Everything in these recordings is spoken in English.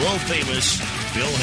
world-famous Phil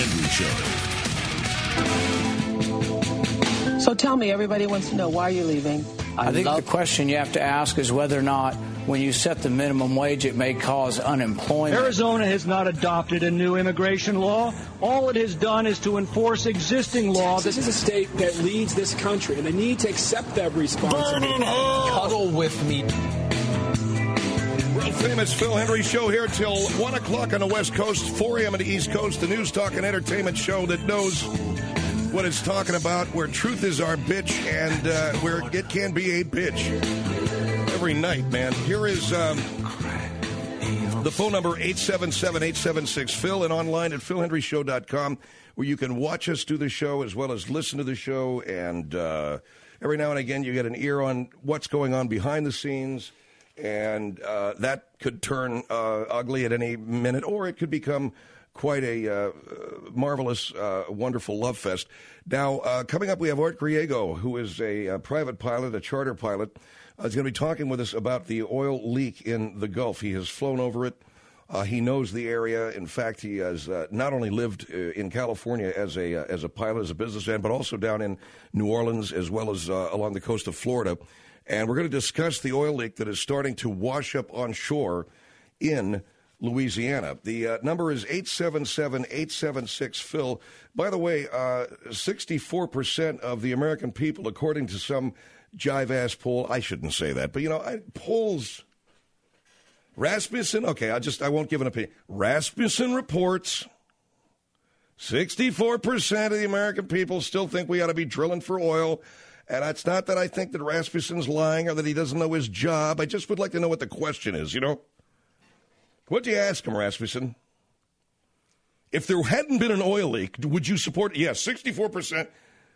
Hendry Show. So tell me, everybody wants to know, why are you leaving? I think the question you have to ask is whether or not when you set the minimum wage, it may cause unemployment. Arizona has not adopted a new immigration law. All it has done is to enforce existing law. This is a state that leads this country, and they need to accept that responsibility. Burn in hell! Cuddle with me. World-famous Phil Hendry Show here till 1 o'clock on the West Coast, 4 a.m. on the East Coast, the news, talk, and entertainment show that knows what it's talking about, where truth is our bitch and where it can be a bitch. Every night, man. Here is the phone number, 877-876-PHIL, and online at philhendryshow.com, where you can watch us do the show as well as listen to the show. And every now and again, you get an ear on what's going on behind the scenes. And that could turn ugly at any minute, or it could become quite a marvelous, wonderful love fest. Now, coming up, we have Art Griego, who is a private pilot, a charter pilot. He's going to be talking with us about the oil leak in the Gulf. He has flown over it. He knows the area. In fact, he has not only lived in California as a pilot, as a businessman, but also down in New Orleans as well as along the coast of Florida. And we're going to discuss the oil leak that is starting to wash up on shore in Louisiana. The number is 877-876-PHIL. By the way, 64% of the American people, according to some jive-ass poll, I shouldn't say that, but, polls, Rasmussen, okay, I won't give an opinion. Rasmussen reports 64% of the American people still think we ought to be drilling for oil. And it's not that I think that Rasmussen's lying or that he doesn't know his job. I just would like to know what the question is, What'd you ask him, Rasmussen? If there hadn't been an oil leak, would you support? Yes, 64%.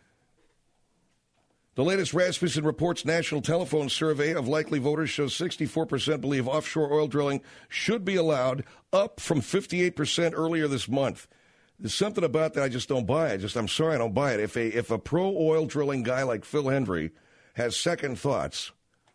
The latest Rasmussen Reports national telephone survey of likely voters shows 64% believe offshore oil drilling should be allowed, up from 58% earlier this month. There's something about that I just don't buy. I'm sorry, I don't buy it. If a pro-oil drilling guy like Phil Hendry has second thoughts,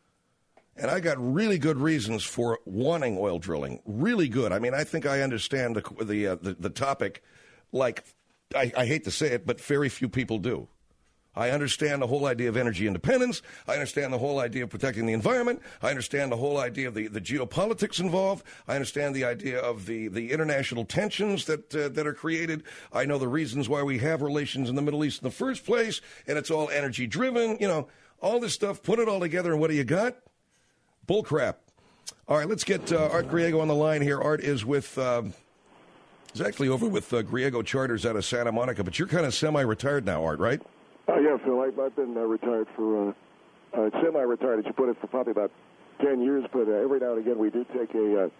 and I got really good reasons for wanting oil drilling, really good. I mean, I think I understand the topic like, I hate to say it, but very few people do. I understand the whole idea of energy independence. I understand the whole idea of protecting the environment. I understand the whole idea of the geopolitics involved. I understand the idea of the international tensions that are created. I know the reasons why we have relations in the Middle East in the first place, and it's all energy driven. All this stuff, put it all together, and what do you got? Bull crap. All right, let's get Art Griego on the line here. Art is with... he's actually over with Griego Charters out of Santa Monica, but you're kind of semi-retired now, Art, right? Yeah, Phil, I've been retired for, semi-retired, as you put it, for probably about 10 years, but every now and again we do take a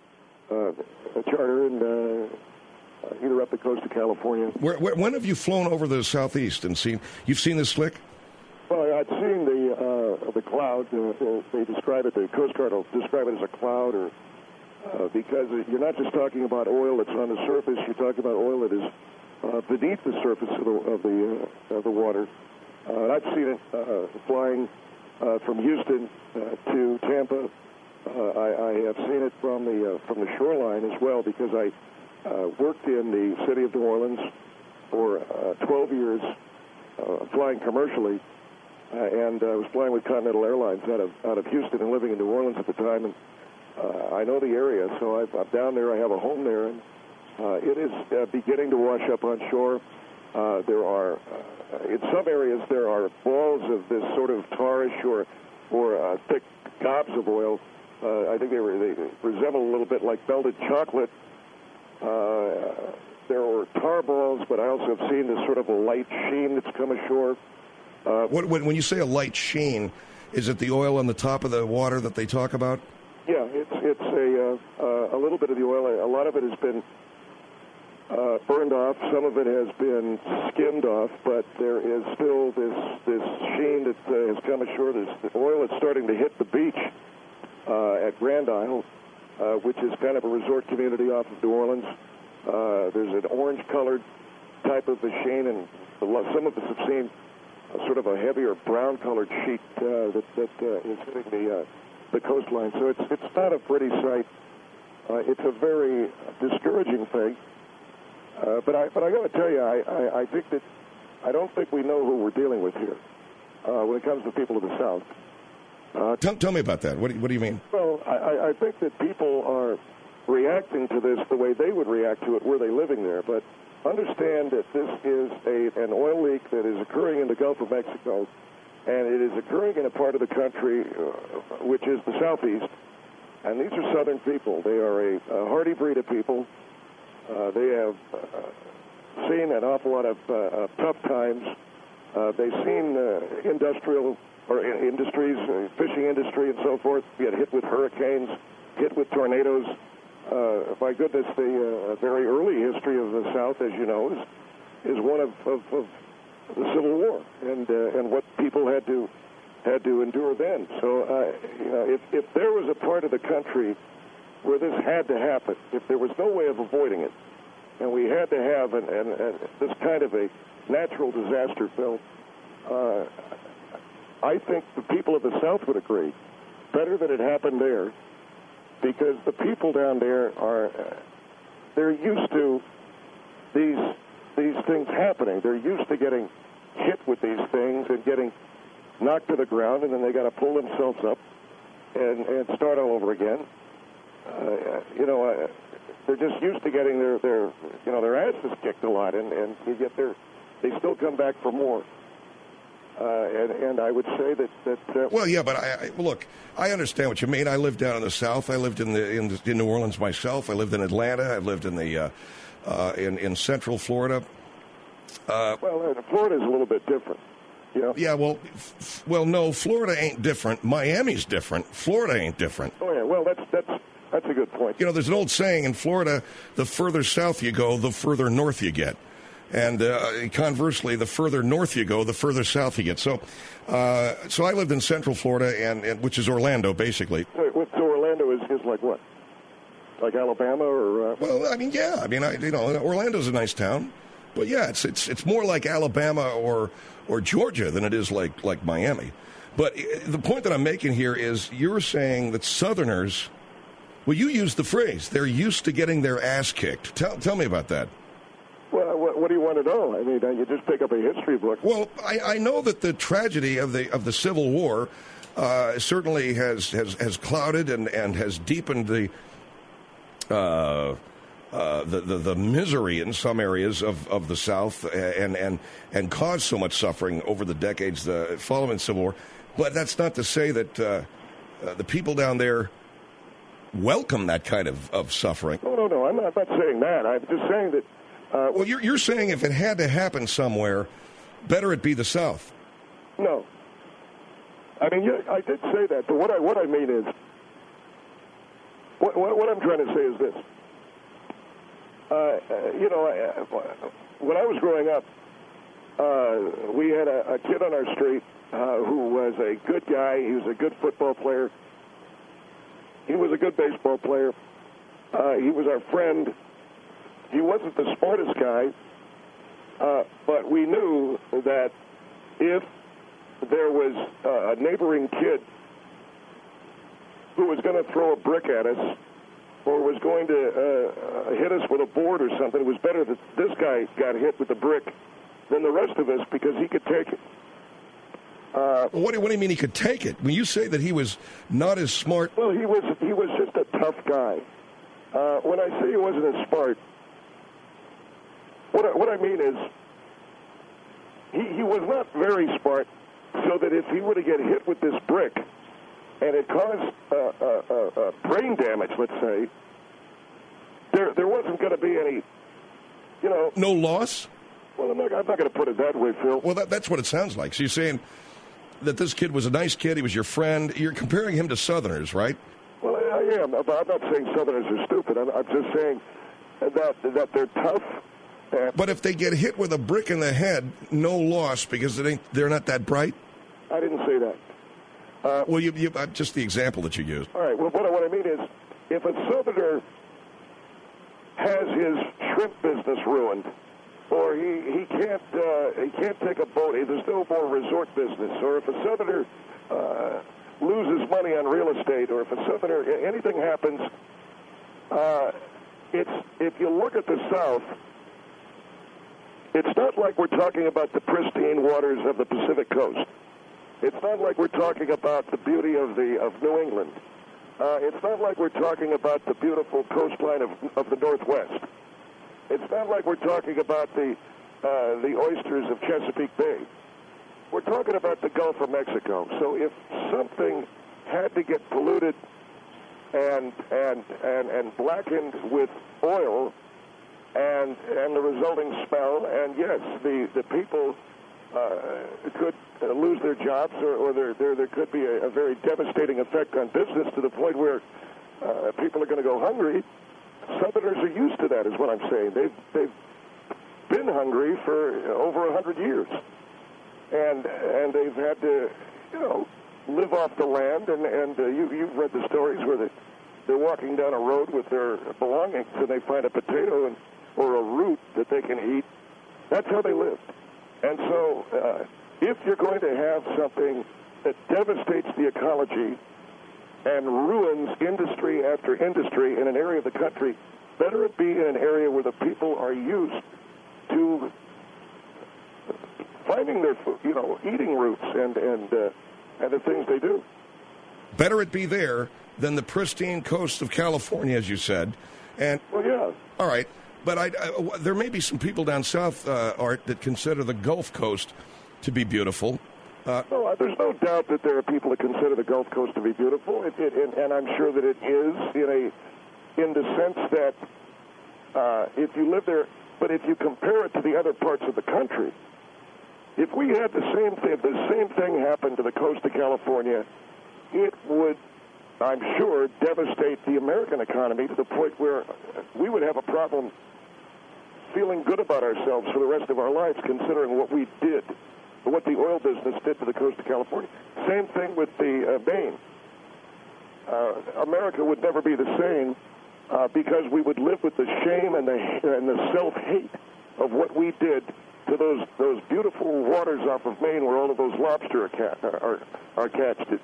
charter and either up the coast of California. When have you flown over the southeast and you've seen this slick? Well, I'd seen the cloud. They describe it, the Coast Guard will describe it as a cloud, or because you're not just talking about oil that's on the surface, you're talking about oil that is beneath the surface of the water. I've seen it flying from Houston to Tampa. I have seen it from the shoreline as well, because I worked in the city of New Orleans for 12 years, flying commercially, and I was flying with Continental Airlines out of Houston and living in New Orleans at the time, and I know the area, so I'm down there. I have a home there, and it is beginning to wash up on shore. There are, in some areas, there are balls of this sort of tarish or thick gobs of oil. I think they resemble a little bit like melted chocolate. There are tar balls, but I also have seen this sort of a light sheen that's come ashore. When you say a light sheen, is it the oil on the top of the water that they talk about? Yeah, it's a little bit of the oil. A lot of it has been burned off. Some of it has been skimmed off, but there is still this sheen that has come ashore. There's the oil that's starting to hit the beach at Grand Isle, which is kind of a resort community off of New Orleans. There's an orange-colored type of a sheen, and some of us have seen sort of a heavier brown-colored sheet that is hitting the coastline. So it's not a pretty sight. It's a very discouraging thing. But I got to tell you, I think that I don't think we know who we're dealing with here when it comes to people of the South. Tell me about that. What do you mean? Well, I think that people are reacting to this the way they would react to it were they living there. But understand that this is an oil leak that is occurring in the Gulf of Mexico, and it is occurring in a part of the country which is the Southeast. And these are Southern people. They are a hardy breed of people. They have seen an awful lot of tough times. They've seen industries, fishing industry and so forth, get hit with hurricanes, hit with tornadoes. My goodness, the very early history of the South, as you know, is one of the Civil War and what people had to endure then. So, if there was a part of the country where this had to happen, if there was no way of avoiding it, and we had to have this kind of a natural disaster, Phil, I think the people of the South would agree better that it happened there, because the people down there they're used to these things happening. They're used to getting hit with these things and getting knocked to the ground, and then they got to pull themselves up and start all over again. They're just used to getting their asses kicked a lot, and yet they still come back for more. And I would say that well, yeah, but look, I understand what you mean. I lived down in the South. I lived in New Orleans myself. I lived in Atlanta. I lived in the in Central Florida. Florida's a little bit different. Yeah, well, no, Florida ain't different. Miami's different. Florida ain't different. Oh yeah, well that's a good point. There's an old saying in Florida: the further south you go, the further north you get. And conversely, the further north you go, the further south you get. So I lived in Central Florida, and which is Orlando, basically. So Orlando is like what? Like Alabama, or? Well, I mean, yeah. I mean, Orlando's a nice town, but yeah, it's more like Alabama or Georgia than it is like Miami. But the point that I'm making here is you're saying that Southerners, well, you used the phrase, they're used to getting their ass kicked. Tell me about that. Well, what do you want to know? I mean, you just pick up a history book. Well, I know that the tragedy of the Civil War certainly has clouded and has deepened the misery in some areas of the South and caused so much suffering over the decades following the Civil War. But that's not to say that the people down there welcome that kind of suffering. No, I'm not saying that. I'm just saying that. Well, you're saying if it had to happen somewhere, better it be the South. No. I mean, I did say that, but what I mean is, what I'm trying to say is this. When I was growing up, we had a kid on our street who was a good guy. He was a good football player. He was a good baseball player. He was our friend. He wasn't the smartest guy, but we knew that if there was a neighboring kid who was going to throw a brick at us or was going to hit us with a board or something, it was better that this guy got hit with a brick than the rest of us because he could take it. What do you mean he could take it? When you say that he was not as smart... Well, he was just a tough guy. When I say he wasn't as smart, what I mean is he was not very smart, so that if he were to get hit with this brick and it caused brain damage, let's say, there wasn't going to be any, No loss? Well, I'm not going to put it that way, Phil. Well, that's what it sounds like. So you're saying that this kid was a nice kid, he was your friend. You're comparing him to Southerners, right? Well, I am. But I'm not saying Southerners are stupid. I'm just saying that they're tough. But if they get hit with a brick in the head, no loss because they're not that bright? I didn't say that. Well, you just the example that you used. All right. Well, what I mean is, if a Southerner has his shrimp business ruined, or he can't take a boat, there's no more resort business, or if a Southerner loses money on real estate, or if a Southerner anything happens, if you look at the South, It's not like we're talking about the pristine waters of the Pacific Coast. It's not like we're talking about the beauty of New England. It's not like we're talking about the beautiful coastline of the Northwest. It's not like we're talking about the oysters of Chesapeake Bay. We're talking about the Gulf of Mexico. So if something had to get polluted and blackened with oil and the resulting smell, and yes, the people could lose their jobs, or there could be a very devastating effect on business to the point where people are going to go hungry. Southerners are used to that, is what I'm saying. They've been hungry for over 100 years, and they've had to, live off the land. And you've read the stories where they're walking down a road with their belongings, and they find a potato or a root that they can eat. That's how they lived. And so, if you're going to have something that devastates the ecology and ruins industry after industry in an area of the country, better it be in an area where the people are used to finding their food, eating roots and the things they do. Better it be there than the pristine coast of California, as you said. And well, yeah. All right. But there may be some people down south, Art, that consider the Gulf Coast to be beautiful. No, there's no doubt that there are people that consider the Gulf Coast to be beautiful, and I'm sure that it is in the sense that if you live there, but if you compare it to the other parts of the country, if we had the same thing happen to the coast of California, it would, I'm sure, devastate the American economy to the point where we would have a problem feeling good about ourselves for the rest of our lives, considering what we did, what the oil business did to the coast of California. Same thing with the Maine. America would never be the same because we would live with the shame and the self-hate of what we did to those beautiful waters off of Maine where all of those lobster are catched,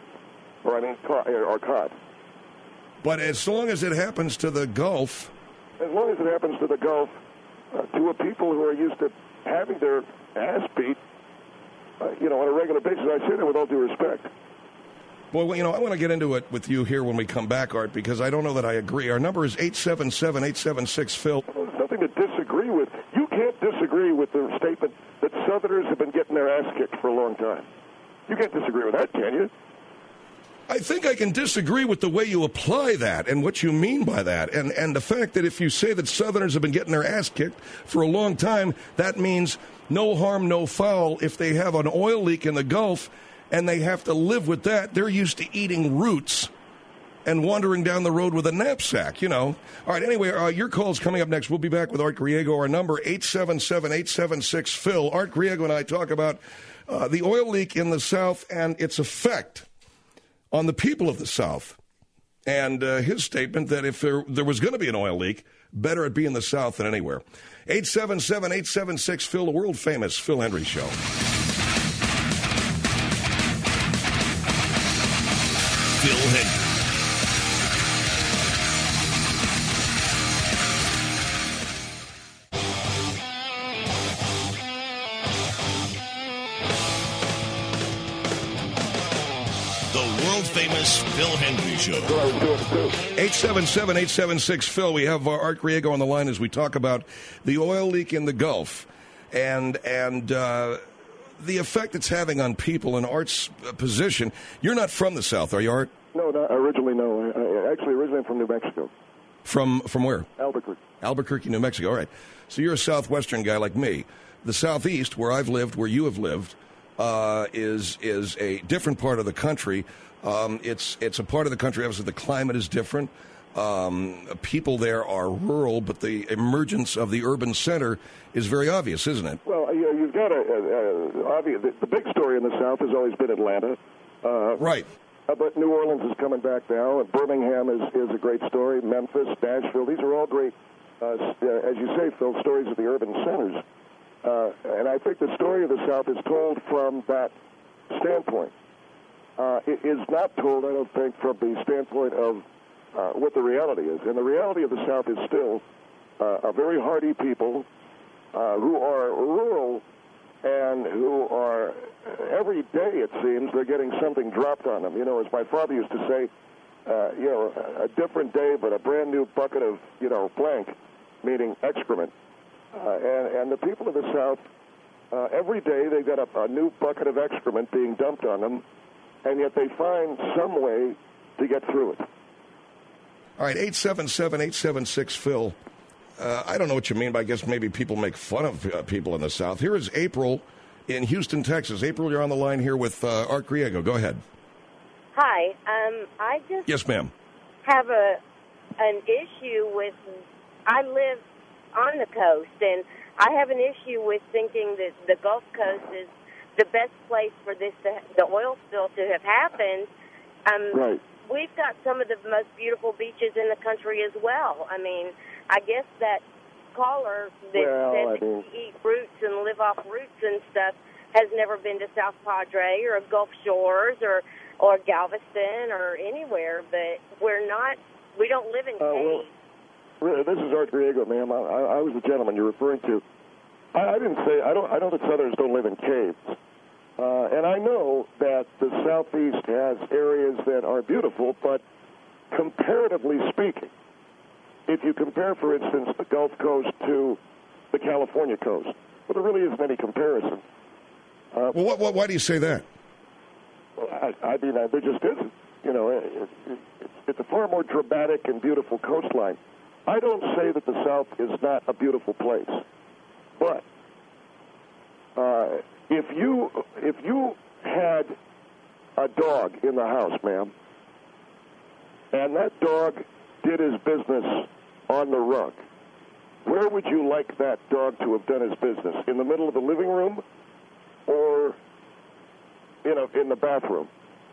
are caught. But as long as it happens to the Gulf... As long as it happens to the Gulf, to a people who are used to having their ass beat, on a regular basis, I say that with all due respect. Well, I want to get into it with you here when we come back, Art, because I don't know that I agree. Our number is 877-876-PHIL. Well, there's nothing to disagree with. You can't disagree with the statement that Southerners have been getting their ass kicked for a long time. You can't disagree with that, can you? I think I can disagree with the way you apply that and what you mean by that. And the fact that if you say that Southerners have been getting their ass kicked for a long time, that means no harm, no foul. If they have an oil leak in the Gulf and they have to live with that, they're used to eating roots and wandering down the road with a knapsack, All right, anyway, your call's coming up next. We'll be back with Art Griego. Our number, 877-876-PHIL. Art Griego and I talk about the oil leak in the South and its effect on the people of the South, and his statement that if there was going to be an oil leak, better it be in the South than anywhere. 877-876-PHIL, the world-famous Phil Hendrie Show. Phil Hendrie. Famous Phil Hendrie Show. 877-876-PHIL. We have Art Griego on the line as we talk about the oil leak in the Gulf and the effect it's having on people and Art's position. You're not from the South, are you, Art? No, not originally, no. I actually originally from New Mexico. From where? Albuquerque. Albuquerque, New Mexico. All right. So you're a Southwestern guy like me. The Southeast, where I've lived, where you have lived, is a different part of the country. It's a part of the country, obviously the climate is different. People there are rural, but the emergence of the urban center is very obvious, isn't it? Well, you've got the big story in the South has always been Atlanta. Right. But New Orleans is coming back now, and Birmingham is a great story. Memphis, Nashville, these are all great, as you say, Phil, stories of the urban centers. And I think the story of the South is told from that standpoint. It is not told, I don't think, from the standpoint of what the reality is. And the reality of the South is still a very hardy people who are rural and who are, every day it seems, they're getting something dropped on them. You know, as my father used to say, a different day but a brand new bucket of, blank, meaning excrement. And the people of the South, every day they got a new bucket of excrement being dumped on them, and yet they find some way to get through it. All right, 877-876-PHIL. I don't know what you mean, but I guess maybe people make fun of people in the South. Here is April in Houston, Texas. April, you're on the line here with Art Griego. Go ahead. Hi. I just Yes, ma'am. have an issue with, I live on the coast, and I have an issue with thinking that the Gulf Coast is the best place for the oil spill to have happened. Right. We've got some of the most beautiful beaches in the country as well. I mean, I guess that caller that said that you eat roots and live off roots and stuff has never been to South Padre or Gulf Shores or Galveston or anywhere, but we don't live in caves. Well, this is Art Griego, ma'am. I was the gentleman you're referring to. I didn't say, I know that Southerners don't live in caves. And I know that the Southeast has areas that are beautiful, but comparatively speaking, if you compare, for instance, the Gulf Coast to the California coast, well, there really isn't any comparison. Why do you say that? I mean, there just isn't. It's a far more dramatic and beautiful coastline. I don't say that the South is not a beautiful place, but if you had a dog in the house, ma'am, and that dog did his business on the rug, where would you like that dog to have done his business? In the middle of the living room or in the bathroom?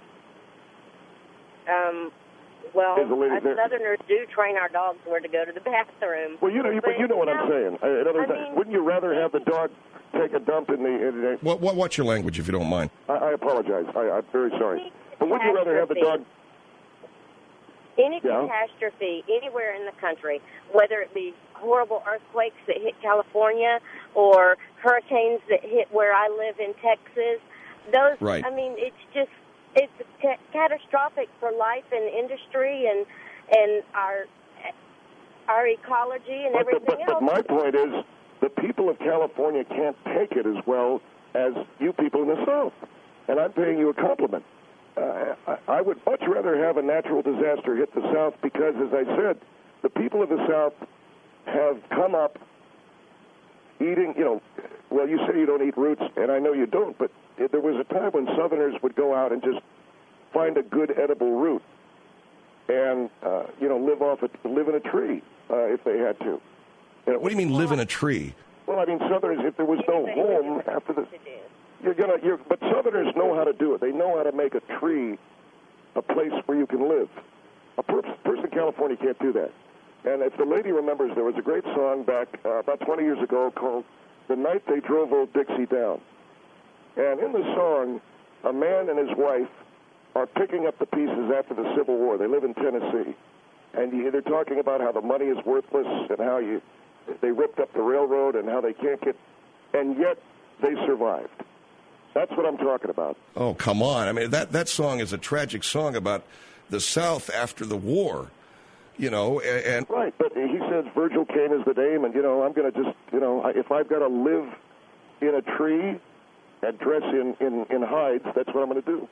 Well, us Southerners do train our dogs where to go to the bathroom. Well, but you know what I'm saying. In other words, wouldn't you rather have the dog take a dump in the... What's your language, if you don't mind? I apologize. I'm very sorry. But wouldn't you rather have the dog... Any catastrophe anywhere in the country, whether it be horrible earthquakes that hit California or hurricanes that hit where I live in Texas, those, right. I mean, it's catastrophic for life and industry and our ecology and everything else. But my point is, the people of California can't take it as well as you people in the South. And I'm paying you a compliment. I would much rather have a natural disaster hit the South because, as I said, the people of the South have come up eating, well, you say you don't eat roots, and I know you don't, but there was a time when Southerners would go out and just find a good edible root and, live in a tree if they had to. What do you mean live in a tree? Well, I mean, Southerners, if there was no home after the... But Southerners know how to do it. They know how to make a tree a place where you can live. A person in California can't do that. And if the lady remembers, there was a great song back about 20 years ago called The Night They Drove Old Dixie Down. And in the song, a man and his wife are picking up the pieces after the Civil War. They live in Tennessee. And they're talking about how the money is worthless and how they ripped up the railroad and how they can't get... And yet, they survived. That's what I'm talking about. Oh, come on. I mean, that song is a tragic song about the South after the war, and... Right, but he says Virgil Caine is the name, and, I'm going to just, if I've got to live in a tree and dress in hides, that's what I'm going to do.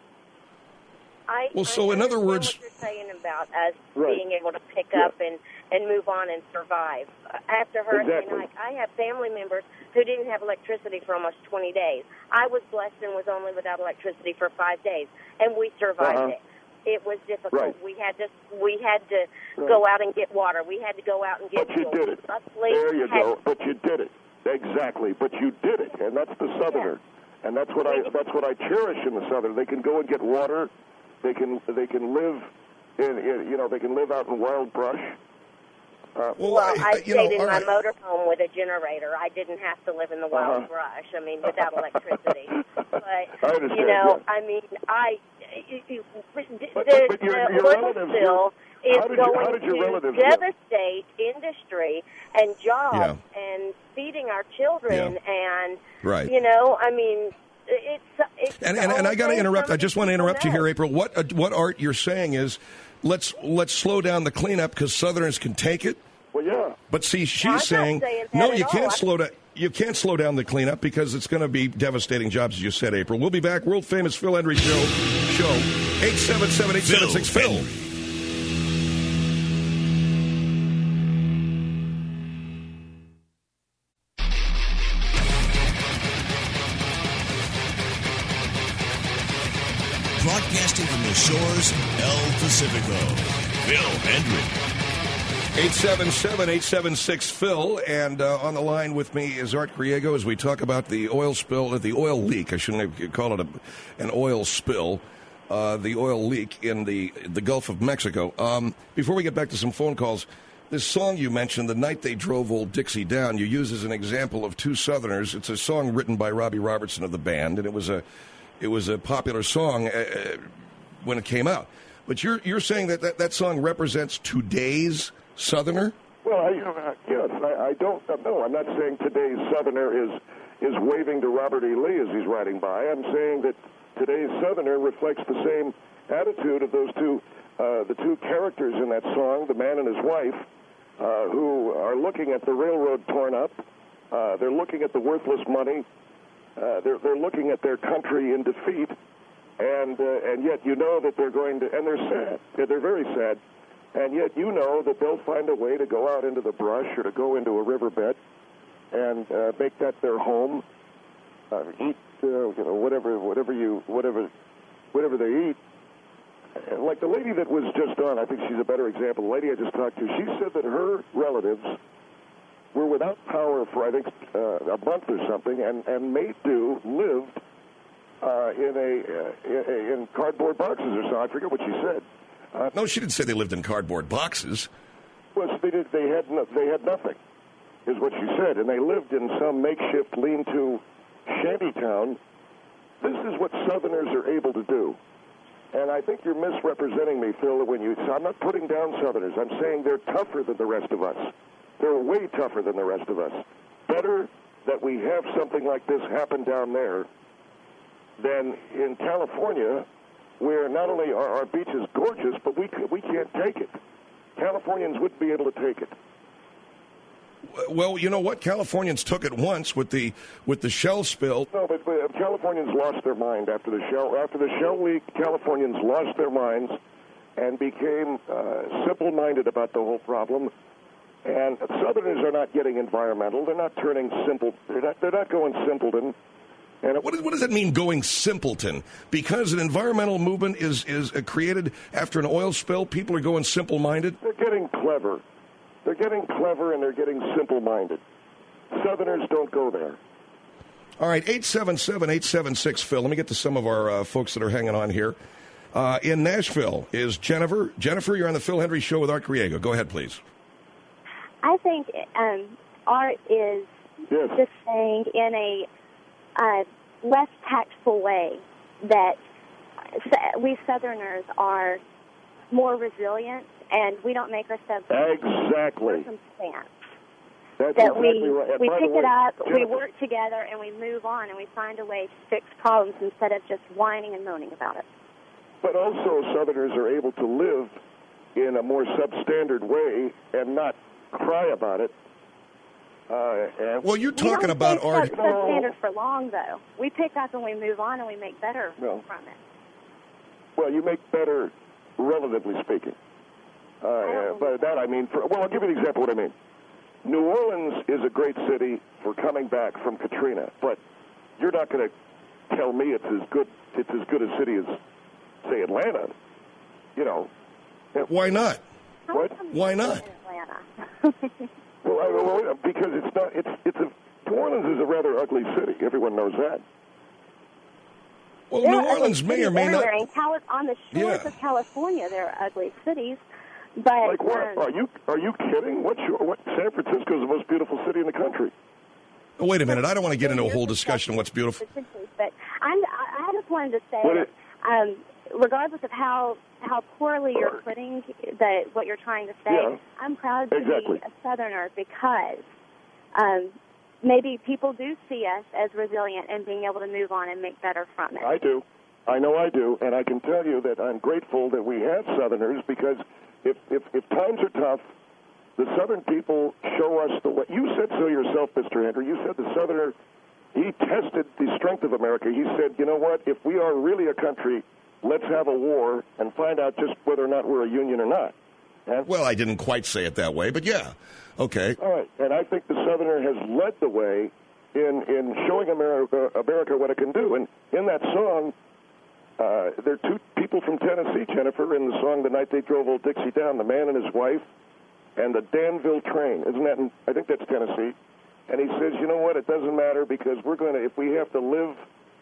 In other words... what you're saying about us being able to pick up and move on and survive. After Hurricane Ike, I have family members who didn't have electricity for almost 20 days. I was blessed and was only without electricity for 5 days, and we survived it. It was difficult. Right. We had to go out and get water. We had to go out and get fuel. But you did it. There you go. But you did it. Exactly. But you did it, and that's the Southerner. Yeah. And that's what I cherish in the Southern. They can go and get water. They can live they can live out in wild brush. I stayed in my motorhome with a generator. I didn't have to live in the wild brush. I mean, without electricity. But I understand. I mean, the oil spill is how did your going relatives to devastate industry and jobs and feeding our children and, you know, I mean, it's and I got to interrupt. I just want to interrupt you here, April. What Art you're saying is let's slow down the cleanup because Southerners can take it. Well, yeah. But see, she's saying no, you can't slow down. You can't slow down the cleanup because it's going to be devastating jobs, as you said, April. We'll be back. World famous Phil Hendrie show 877-876-PHIL. Broadcasting from the shores of El Pacifico, Phil Hendrie. 877-876-PHIL, and on the line with me is Art Griego as we talk about the oil spill, the oil leak. I shouldn't have called it an oil spill, the oil leak in the Gulf of Mexico. Before we get back to some phone calls, this song you mentioned, The Night They Drove Old Dixie Down, you use as an example of two Southerners. It's a song written by Robbie Robertson of the band, and it was a popular song when it came out. But you're saying that song represents today's Southerner? Well, yes. I don't know. I'm not saying today's Southerner is waving to Robert E. Lee as he's riding by. I'm saying that today's Southerner reflects the same attitude of those the two characters in that song, the man and his wife, who are looking at the railroad torn up. They're looking at the worthless money. They're looking at their country in defeat, and yet you know that they're going to, and they're sad. They're very sad. And yet you know that they'll find a way to go out into the brush or to go into a riverbed and make that their home, eat whatever they eat. Like the lady that was just on, I think she's a better example. The lady I just talked to, she said that her relatives were without power for I think a month or something, and made do lived in cardboard boxes or something. I forget what she said. No, she didn't say they lived in cardboard boxes. Well, they did. They had nothing, is what she said, and they lived in some makeshift lean-to shanty town. This is what Southerners are able to do, and I think you're misrepresenting me, Phil. So I'm not putting down Southerners. I'm saying they're tougher than the rest of us. They're way tougher than the rest of us. Better that we have something like this happen down there than in California, where not only are our beaches gorgeous, but we can't take it. Californians wouldn't be able to take it. Well, you know what? Californians took it once with the Shell spill. No, but Californians lost their mind after the Shell leak. Californians lost their minds and became simple-minded about the whole problem. And Southerners are not getting environmental. They're not turning simple. They're not going simpleton. And what does it mean, going simpleton? Because an environmental movement is created after an oil spill, people are going simple-minded? They're getting clever. They're getting clever, and they're getting simple-minded. Southerners don't go there. All right, 877-876-PHIL. Let me get to some of our folks that are hanging on here. In Nashville is Jennifer. Jennifer, you're on the Phil Hendrie Show with Art Griego. Go ahead, please. I think Art is just saying in a less tactful way that we Southerners are more resilient and we don't make ourselves exactly circumstance. That's that exactly right. we pick it up, Jennifer, we work together, and we move on, and we find a way to fix problems instead of just whining and moaning about it. But also Southerners are able to live in a more substandard way and not cry about it. Well, you're talking about Art. We don't stay substandard for long, though. We pick up and we move on and we make better from it. Well, you make better, relatively speaking. By that I mean, I'll give you an example of what I mean. New Orleans is a great city for coming back from Katrina, but you're not going to tell me it's as good a city as, say, Atlanta. You know. Why not? What? Why not? Atlanta. Well, because it's not. New Orleans is a rather ugly city. Everyone knows that. Well, New Orleans may or may not. On the shores of California, there are ugly cities. But like what? Are you kidding? What? San Francisco is the most beautiful city in the country. Oh, wait a minute. I don't want to get into a whole discussion on what's beautiful. But I just wanted to say regardless of how poorly you're putting what you're trying to say, I'm proud to be a Southerner because maybe people do see us as resilient and being able to move on and make better from it. I do. I know I do, and I can tell you that I'm grateful that we have Southerners because if times are tough, the Southern people show us the way. You said so yourself, Mr. Henry. You said the Southerner, he tested the strength of America. He said, you know what, if we are really a country, let's have a war and find out just whether or not we're a union or not. And well, I didn't quite say it that way, but yeah. Okay. All right, and I think the Southerner has led the way in showing America what it can do. And in that song, there are two people from Tennessee, Jennifer, in the song "The Night They Drove Old Dixie Down," the man and his wife, and the Danville train. Isn't that? I think that's Tennessee. And he says, you know what? It doesn't matter because we're going to, if we have to live,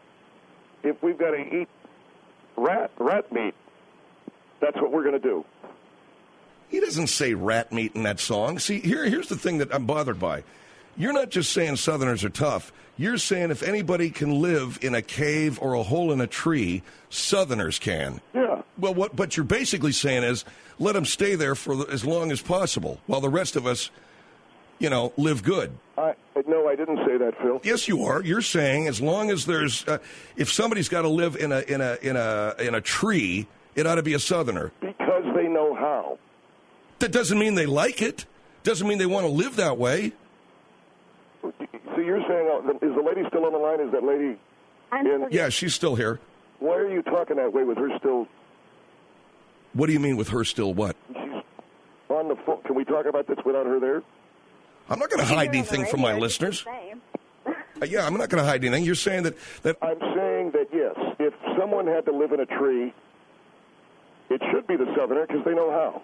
if we've got to eat rat meat, that's what we're going to do. He doesn't say rat meat in that song. See, here's the thing that I'm bothered by. You're not just saying Southerners are tough. You're saying if anybody can live in a cave or a hole in a tree, Southerners can. Yeah. Well, what you're basically saying is let them stay there for as long as possible while the rest of us, live good. No, I didn't say that, Phil. Yes, you are. You're saying as long as there's, if somebody's got to live in a tree, it ought to be a Southerner. Because they know how. That doesn't mean they like it. Doesn't mean they want to live that way. So you're saying, is the lady still on the line? Is that lady in? Yeah, she's still here. Why are you talking that way with her still? What do you mean with her still what? She's on the phone. Can we talk about this without her there? I'm not going to hide anything from my listeners. Yeah, I'm not going to hide anything. You're saying that... I'm saying that, yes, if someone had to live in a tree, it should be the Southerner because they know how.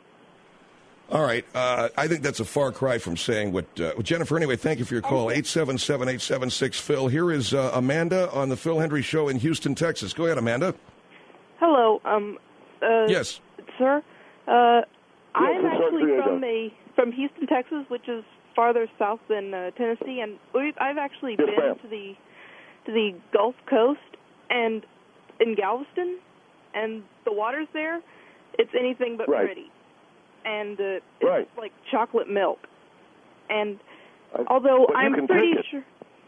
All right. I think that's a far cry from saying what... Jennifer, anyway, thank you for your call. 877-876-PHIL. Here is Amanda on the Phil Hendry Show in Houston, Texas. Go ahead, Amanda. Hello. Yes. Sir, I'm actually from Houston, Texas, which is farther south than Tennessee, and I've actually been to the Gulf Coast and in Galveston, and the waters there, it's anything but pretty. And it's like chocolate milk. And although I'm pretty sure...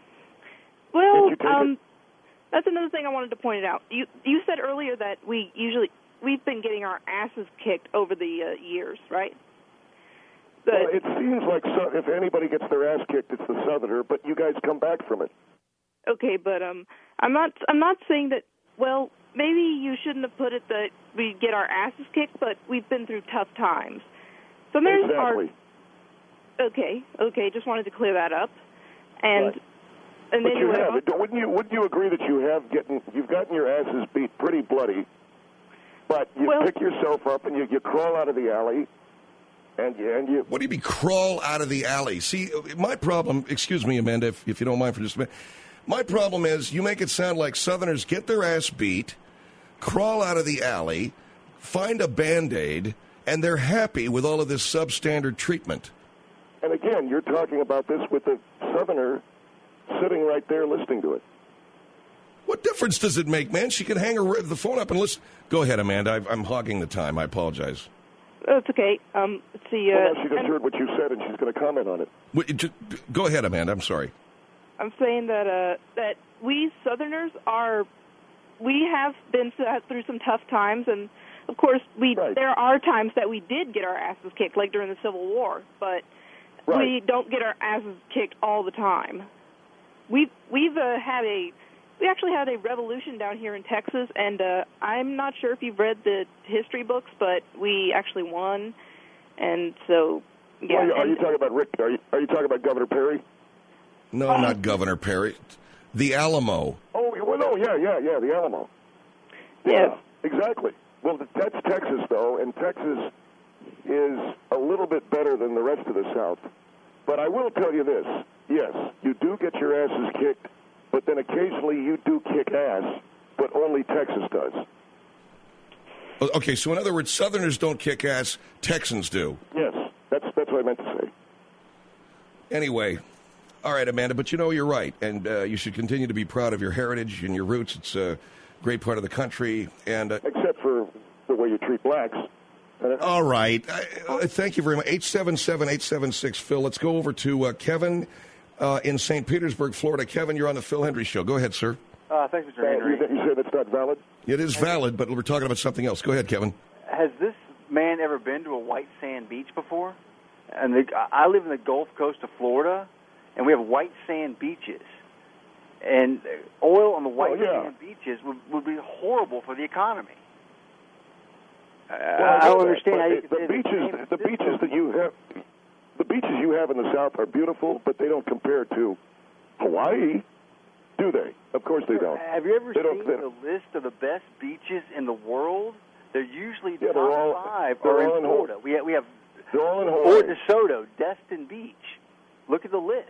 Well, that's another thing I wanted to point out. You said earlier that we've been getting our asses kicked over the years, right? Well, it seems like if anybody gets their ass kicked, it's the Southerner, but you guys come back from it. Okay, but I'm not saying that. Well, maybe you shouldn't have put it that we get our asses kicked, but we've been through tough times. So there's exactly. Okay. Just wanted to clear that up. And and but then you have. Wouldn't you agree that you've gotten your asses beat pretty bloody, but you pick yourself up and you crawl out of the alley. And you... What do you mean, crawl out of the alley? See, my problem, excuse me, Amanda, if you don't mind for just a minute, my problem is you make it sound like Southerners get their ass beat, crawl out of the alley, find a Band-Aid, and they're happy with all of this substandard treatment. And again, you're talking about this with the Southerner sitting right there listening to it. What difference does it make, man? She can hang the phone up and listen. Go ahead, Amanda. I'm hogging the time. I apologize. It's okay. Let's see. Well, she just heard what you said, and she's going to comment on it. Go ahead, Amanda. I'm sorry. I'm saying that we Southerners we have been through some tough times, and of course there are times that we did get our asses kicked, like during the Civil War, but we don't get our asses kicked all the time. We actually had a revolution down here in Texas, and I'm not sure if you've read the history books, but we actually won, and so yeah. Well, are you talking about Rick? Are you talking about Governor Perry? No, not Governor Perry. The Alamo. Oh, well, no, yeah, the Alamo. Yeah, exactly. Well, that's Texas, though, and Texas is a little bit better than the rest of the South. But I will tell you this: yes, you do get your asses kicked. But then occasionally you do kick ass, but only Texas does. Okay, so in other words, Southerners don't kick ass, Texans do. Yes, that's what I meant to say. Anyway, all right, Amanda, but you're right, and you should continue to be proud of your heritage and your roots. great part of the country. And except for the way you treat blacks. All right. Thank you very much. 877-876-PHIL. Let's go over to Kevin in St. Petersburg, Florida. Kevin, you're on the Phil Hendry Show. Go ahead, sir. Thanks, Mr. Henry. You said that's not valid? It is valid, but we're talking about something else. Go ahead, Kevin. Has this man ever been to a white sand beach before? And I live in the Gulf Coast of Florida, and we have white sand beaches. And oil on the white sand beaches would be horrible for the economy. I don't understand how you can the beaches that you have. The beaches you have in the South are beautiful, but they don't compare to Hawaii, do they? Of course they don't. Have you ever seen the list of the best beaches in the world? They're usually top 5 are in Florida. We have they're all in Hawaii. Fort DeSoto, Destin Beach. Look at the list.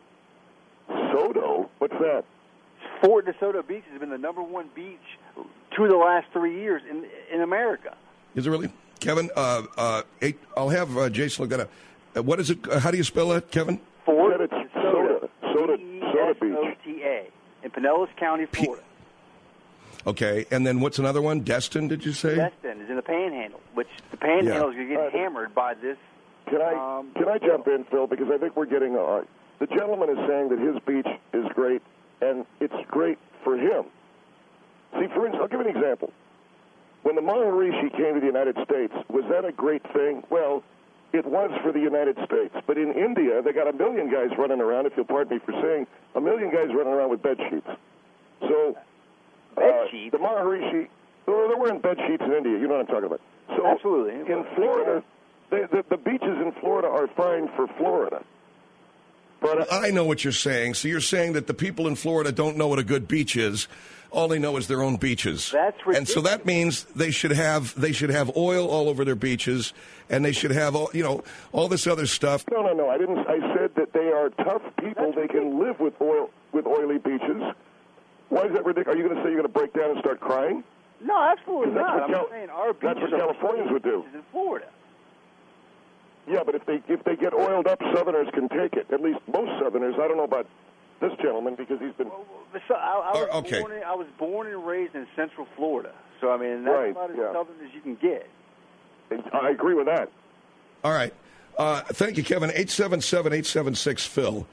Soto? What's that? Fort DeSoto Beach has been the #1 beach 2 of the last 3 years in America. Is it really? Kevin, I'll have Jason look that up. What is it? How do you spell that, Kevin? Fort DeSoto. Soda Beach. In Pinellas County, Florida. Okay, and then what's another one? Destin, did you say? Destin is in the Panhandle, which the Panhandle is going to get hammered by this. Can I jump in, Phil? Because I think we're getting the gentleman is saying that his beach is great, and it's great for him. See, for instance, I'll give an example. When the Maharishi came to the United States, was that a great thing? Well, it was for the United States. But in India, they got 1 million guys running around, if you'll pardon me for saying, 1 million guys running around with bed sheets. So the Maharishi, they're wearing bed sheets in India. You know what I'm talking about. So absolutely. In Florida, the beaches in Florida are fine for Florida. But I know what you're saying. So you're saying that the people in Florida don't know what a good beach is. All they know is their own beaches. That's ridiculous. And so that means they should have oil all over their beaches, and they should have all this other stuff. No. I said that they are tough people. They can live with oily beaches. Why is that ridiculous? Are you going to say you're going to break down and start crying? No, absolutely not. I'm saying our beaches that's what Californians would do in Florida. Yeah, but if they get oiled up, Southerners can take it. At least most Southerners. I don't know about this gentleman because he's been. I was born and raised in Central Florida, so I mean that's about as Southern as you can get. I agree with that. All right, thank you, Kevin. 877-876-PHIL.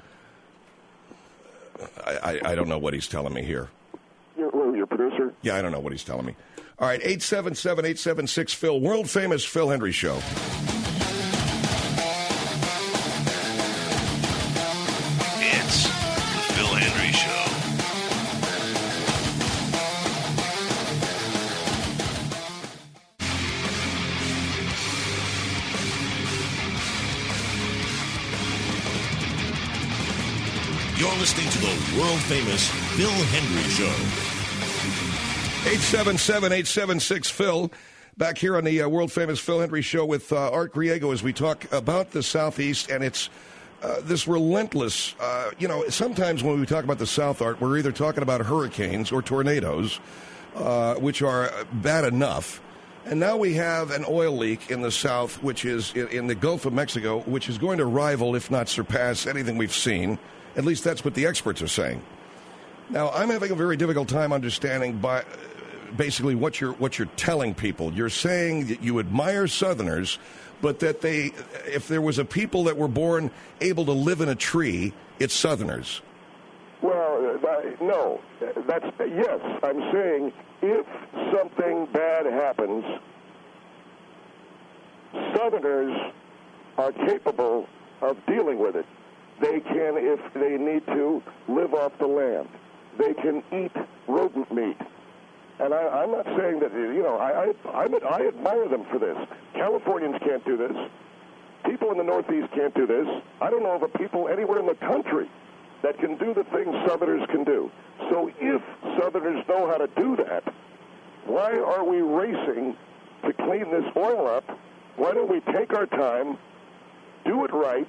I don't know what he's telling me here. Your producer? Yeah, I don't know what he's telling me. All right, 877-876-PHIL. World famous Phil Hendry Show. You're listening to the world-famous Phil Hendry Show. 877-876-PHIL. Back here on the world-famous Phil Hendry Show with Art Griego as we talk about the Southeast and its this relentless, sometimes when we talk about the South, Art, we're either talking about hurricanes or tornadoes, which are bad enough. And now we have an oil leak in the South, which is in the Gulf of Mexico, which is going to rival, if not surpass, anything we've seen. At least that's what the experts are saying. Now, I'm having a very difficult time understanding basically what you're telling people. You're saying that you admire Southerners, but that if there was a people that were born able to live in a tree, it's Southerners. Well, no. Yes, I'm saying if something bad happens, Southerners are capable of dealing with it. They can, if they need to, live off the land. They can eat rodent meat. And I'm not saying that, I admire them for this. Californians can't do this. People in the Northeast can't do this. I don't know of a people anywhere in the country that can do the things Southerners can do. So if Southerners know how to do that, why are we racing to clean this oil up? Why don't we take our time, do it right,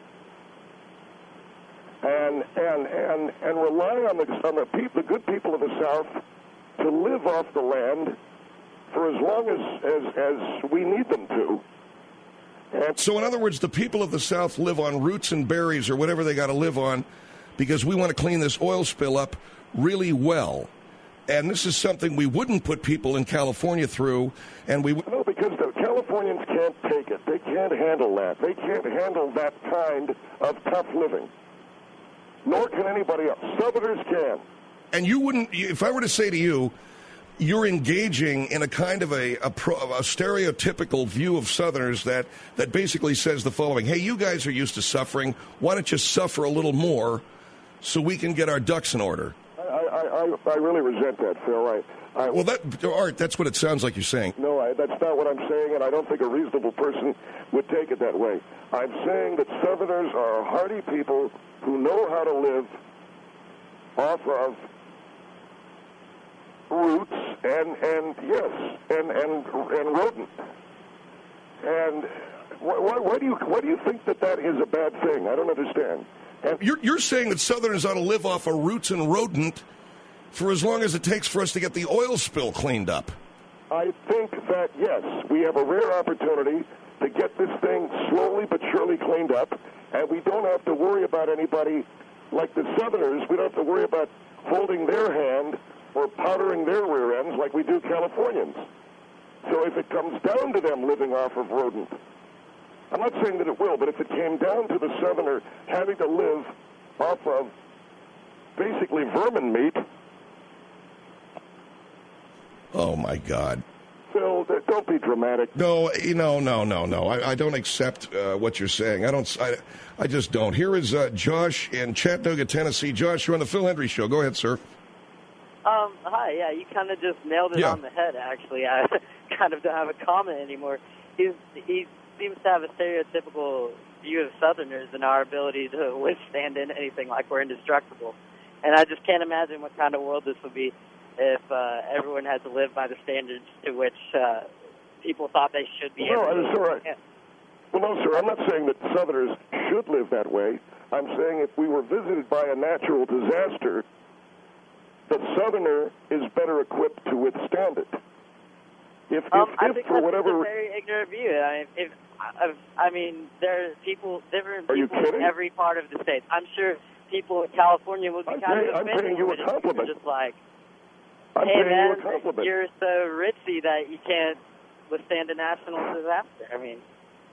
and rely on the good people of the South to live off the land for as long as we need them to. So in other words, the people of the South live on roots and berries or whatever they got to live on because we want to clean this oil spill up really well. And this is something we wouldn't put people in California through, and we no, because the Californians can't take it. They can't handle that. They can't handle that kind of tough living. Nor can anybody else. Southerners can. And you wouldn't, if I were to say to you, you're engaging in a kind of a stereotypical view of Southerners that basically says the following: hey, you guys are used to suffering. Why don't you suffer a little more so we can get our ducks in order? I really resent that, Phil. Art, that's what it sounds like you're saying. No, that's not what I'm saying, and I don't think a reasonable person would take it that way. I'm saying that Southerners are hardy people who know how to live off of roots and rodent. And why do you think that is a bad thing? I don't understand. And you're saying that Southerners ought to live off of roots and rodent for as long as it takes for us to get the oil spill cleaned up. I think that, yes, we have a rare opportunity to get this thing slowly but surely cleaned up, and we don't have to worry about anybody like the Southerners. We don't have to worry about holding their hand or powdering their rear ends like we do Californians. So if it comes down to them living off of rodent, I'm not saying that it will, but if it came down to the Southerner having to live off of basically vermin meat. Oh, my God. Phil, don't be dramatic. No. I don't accept what you're saying. I just don't. Here is Josh in Chattanooga, Tennessee. Josh, you're on the Phil Hendry Show. Go ahead, sir. Hi. Yeah, you kind of just nailed it on the head, actually. I kind of don't have a comment anymore. He seems to have a stereotypical view of Southerners and our ability to withstand anything, like we're indestructible. And I just can't imagine what kind of world this would be if everyone had to live by the standards to which people thought they should be. No, that's all right. Well, no, sir, I'm not saying that Southerners should live that way. I'm saying if we were visited by a natural disaster, the Southerner is better equipped to withstand it. I think that's a very ignorant view. I mean, there are different people in every part of the state. I'm sure people in California would be kind of offended. I'm paying you a compliment. Just like, hey, man, you're so ritzy that you can't withstand a national disaster. I mean,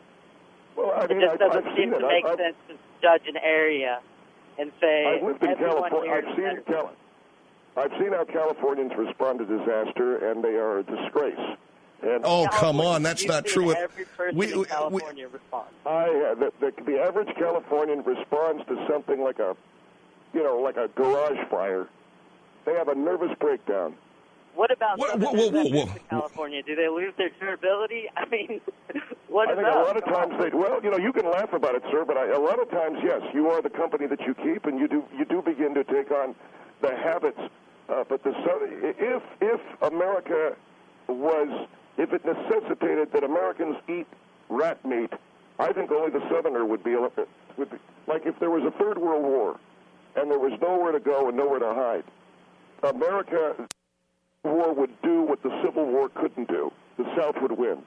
it just doesn't seem to make sense to judge an area and say, I've lived in California. I've seen how Californians respond to disaster, and they are a disgrace. And come on, that's not true. Every person in California responds. The average Californian responds to something like a garage fire. They have a nervous breakdown. What about in California? Do they lose their durability? I mean, what I think a lot of times you can laugh about it, sir, but a lot of times, yes, you are the company that you keep, and you do begin to take on the habits. But if America if it necessitated that Americans eat rat meat, I think only the Southerner would be like if there was a Third World War and there was nowhere to go and nowhere to hide. America war would do what the Civil War couldn't do. The South would win.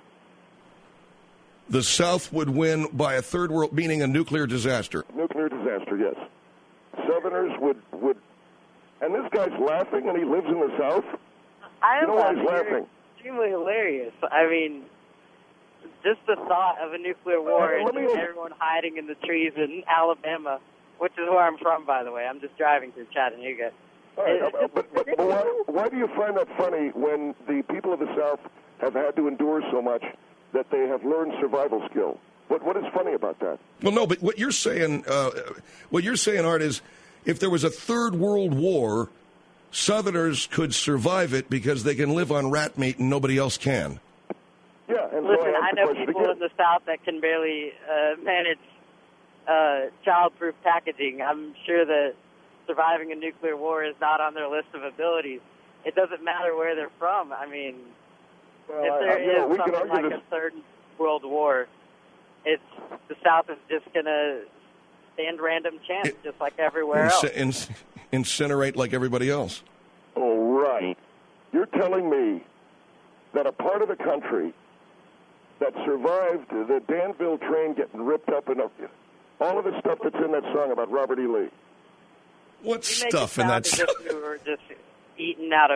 The South would win by a third world, meaning a nuclear disaster. Nuclear disaster, yes. Southerners would. And this guy's laughing, and he lives in the South. I am why he's laughing. Extremely hilarious. I mean, just the thought of a nuclear war and everyone hiding in the trees in Alabama, which is where I'm from, by the way. I'm just driving through Chattanooga. All right, but why do you find that funny when the people of the South have had to endure so much that they have learned survival skill? What is funny about that? Well, no, but what you're saying, Art, is if there was a Third World War, Southerners could survive it because they can live on rat meat and nobody else can. Yeah, and listen, I know people in the South that can barely manage child-proof packaging. I'm sure that surviving a nuclear war is not on their list of abilities. It doesn't matter where they're from. I mean, if there is something like a Third World War, the South is just going to stand random chance, just like everywhere else. Incinerate like everybody else. Oh, right. You're telling me that a part of the country that survived the Danville train getting ripped up and all of the stuff that's in that song about Robert E. Lee. What stuff in that song? We were just eaten out of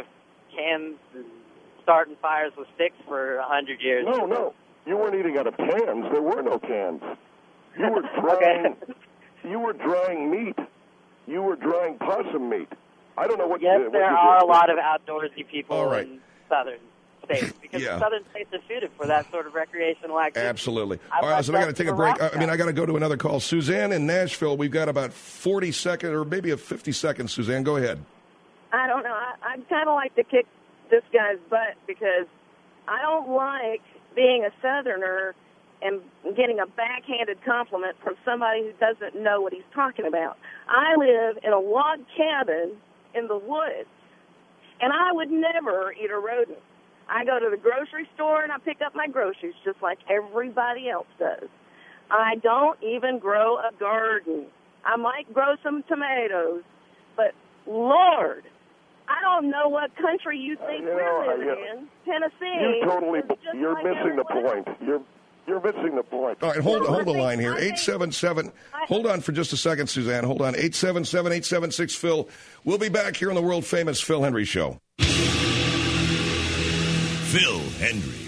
cans and starting fires with sticks for 100 years. No. You weren't eating out of cans. There were no cans. You were drying. You were drying meat. You were drying possum meat. I don't know what. Yes, what there are a lot of outdoorsy people in southern states because southern states are suited for that sort of recreational activity. Absolutely. All right, so I got to take a break. I got to go to another call. Suzanne in Nashville. We've got about 40 seconds or maybe 50 seconds. Suzanne, go ahead. I don't know. I'd kind of like to kick this guy's butt because I don't like being a Southerner and getting a backhanded compliment from somebody who doesn't know what he's talking about. I live in a log cabin in the woods, and I would never eat a rodent. I go to the grocery store and I pick up my groceries just like everybody else does. I don't even grow a garden. I might grow some tomatoes, but Lord, I don't know what country you think we're living in. Tennessee. You're missing the point. You're missing the point. All right, hold the line here. 877. Hold on for just a second, Suzanne. Hold on. 877-876-PHIL. We'll be back here on the world famous Phil Hendrie Show. Phil Hendrie.